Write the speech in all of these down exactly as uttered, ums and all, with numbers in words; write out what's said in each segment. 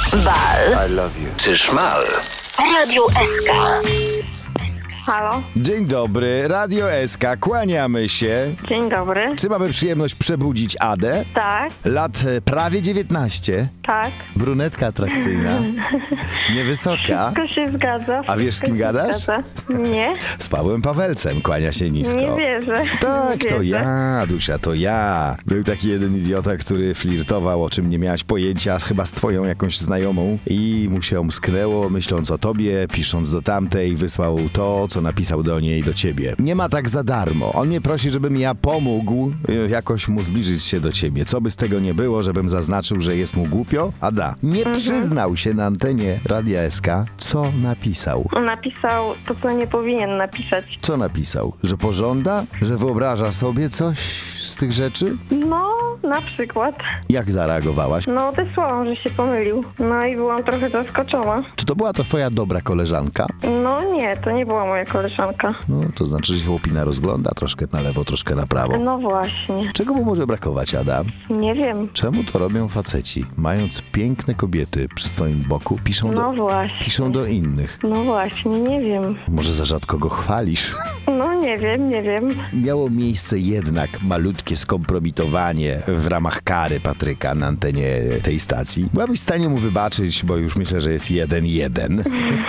Bal. I love you. Czy szmal? Radio S K. Halo, Dzień dobry, Radio S K, kłaniamy się. dzień dobry. Czy mamy przyjemność przebudzić Adę? Tak, Lat e, prawie dziewiętnaście, tak. brunetka atrakcyjna, niewysoka. Wszystko się zgadza. A wiesz, z kim wszystko się gadasz? zgadza. Nie, Z Pawłem Pawelcem, kłania się nisko. nie wierzę. Tak, nie to wierzę. ja, Dusia, to ja. Był taki jeden idiota, który flirtował, o czym nie miałaś pojęcia, chyba z twoją jakąś znajomą i mu się omsknęło, myśląc o tobie, pisząc do tamtej, wysłał to, co napisał do niej, do ciebie. Nie ma tak za darmo. On mnie prosi, żebym ja pomógł y, jakoś mu zbliżyć się do ciebie. Co by z tego nie było, żebym zaznaczył, że jest mu głupio? Ada, nie Mhm. przyznał się na antenie Radia S K, co napisał. On napisał to, co nie powinien napisać. Co napisał? Że pożąda? Że wyobraża sobie coś z tych rzeczy? No, na przykład. Jak zareagowałaś? No, odesłałam, że się pomylił. No i byłam trochę zaskoczona. Czy to była to twoja dobra koleżanka? No nie, to nie była moja koleżanka. No, to znaczy, że się chłopina rozgląda troszkę na lewo, troszkę na prawo. No właśnie. Czego mu może brakować, Ada? Nie wiem. Czemu to robią faceci? Mając piękne kobiety przy swoim boku, piszą No do, właśnie. piszą do innych. No właśnie, nie wiem. Może za rzadko go chwalisz? No nie wiem, nie wiem. Miało miejsce jednak malutkie skompromitowanie w ramach kary Patryka na antenie tej stacji. Byłabyś w stanie mu wybaczyć, bo już myślę, że jest jeden jeden.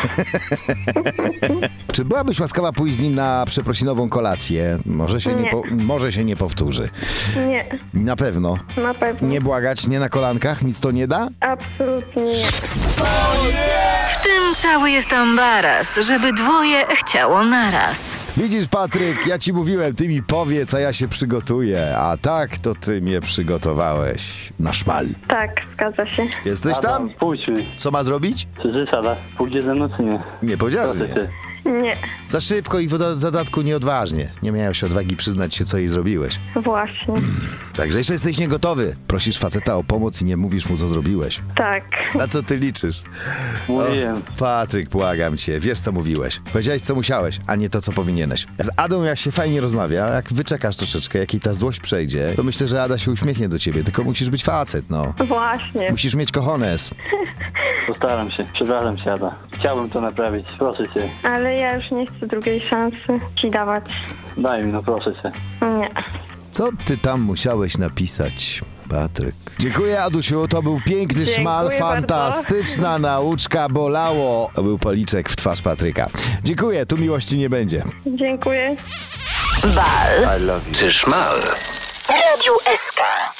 Czy byłabyś łaskawa pójść z nim na przeprosinową kolację? Może się nie, Nie. po, może się nie powtórzy. Nie, Na pewno. na pewno. Nie błagać, nie na kolankach? Nic to nie da? Absolutnie nie. W tym cały jest ambaras, żeby dwoje chciało naraz. Widzisz, Patryk, ja ci mówiłem, ty mi powiedz, a ja się przygotuję. A tak, to ty mnie przygotowałeś na szmal. Tak, zgadza się. Jesteś tam? Adam, pójdź mi. Co ma zrobić? Zasada. Pójdzie ze mną czy nie? Nie powiedziałem, że Proszę nie. cię. Nie, Za szybko i w do- dodatku nieodważnie. Nie miałeś odwagi przyznać się, co jej zrobiłeś. właśnie. Także jeszcze jesteś niegotowy. Prosisz faceta o pomoc i nie mówisz mu, co zrobiłeś. Tak. Na co ty liczysz? Mówiłem. Patryk, błagam cię, wiesz, co mówiłeś. Powiedziałeś, co musiałeś, a nie to, co powinieneś. Z Adą, jak się fajnie rozmawia, jak wyczekasz troszeczkę, jak jej ta złość przejdzie, to myślę, że Ada się uśmiechnie do ciebie, tylko musisz być facet, no. Właśnie. Musisz mieć cojones. Postaram się. Przepraszam cię, Ada. Chciałbym to naprawić. Proszę cię. Ale ja już nie chcę drugiej szansy ci dawać. Daj mi, no proszę cię. Nie. Co ty tam musiałeś napisać, Patryk? Dziękuję, Adusiu, to był piękny Dziękuję szmal, bardzo. fantastyczna nauczka, bolało. To był policzek w twarz Patryka. Dziękuję, tu miłości nie będzie. Dziękuję. Bal. I love you. Czy szmal? Radio S K.